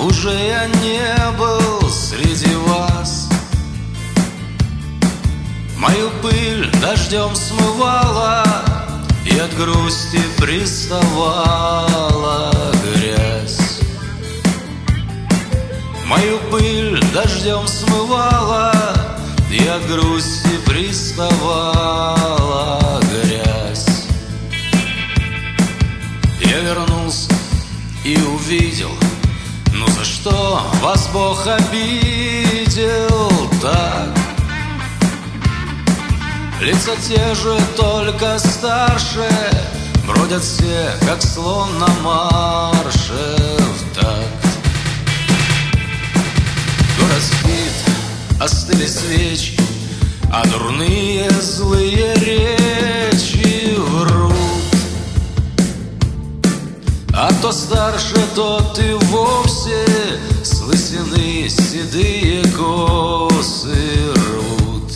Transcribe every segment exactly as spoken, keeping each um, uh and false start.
уже я не был среди вас. Мою пыль дождем смывала, и от грусти приставала грязь. Мою пыль дождем смывала, и от грусти приставала грязь. Я вернулся и увидел, ну за что вас Бог обидел так? Лица те же, только старше, бродят все, как слон на марше в такт. Город спит, остыли свечи, а дурные злые речи врут. А кто старше, тот и вовсе с лысины седые косы рвут.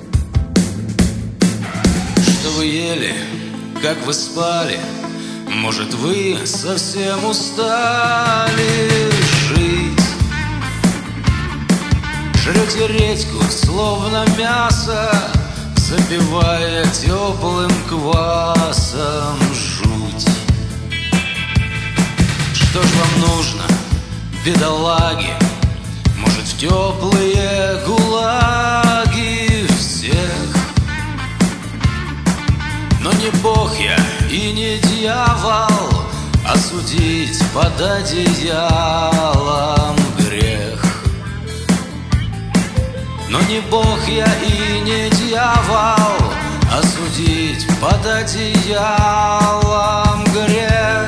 Что вы ели, как вы спали, может, вы совсем устали жить? Жрете редьку, словно мясо, запивая теплым квасом жуть. Что ж вам нужно, бедолаги? Может, в теплые гулаги всех? Но не Бог я и не дьявол, а судить под одеялом грех. Но не Бог я и не дьявол, а судить под одеялом грех.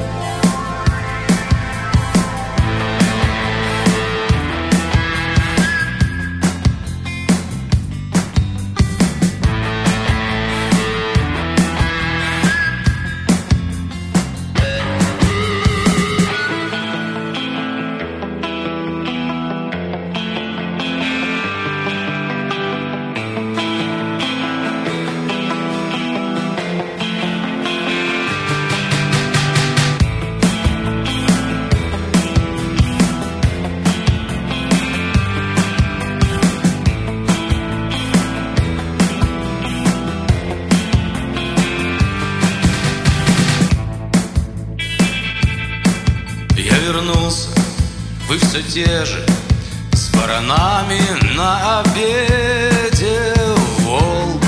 Я вернулся, вы все те же, с баранами на обеде, волк.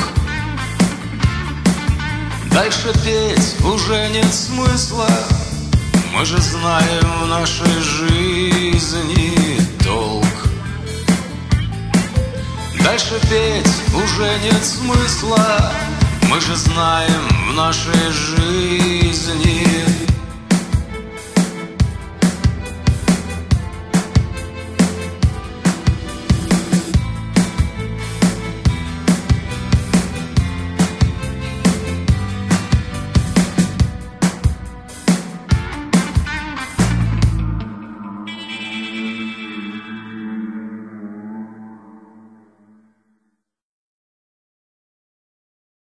Дальше петь уже нет смысла, мы же знаем в нашей жизни толк. Дальше петь уже нет смысла, мы же знаем в нашей жизни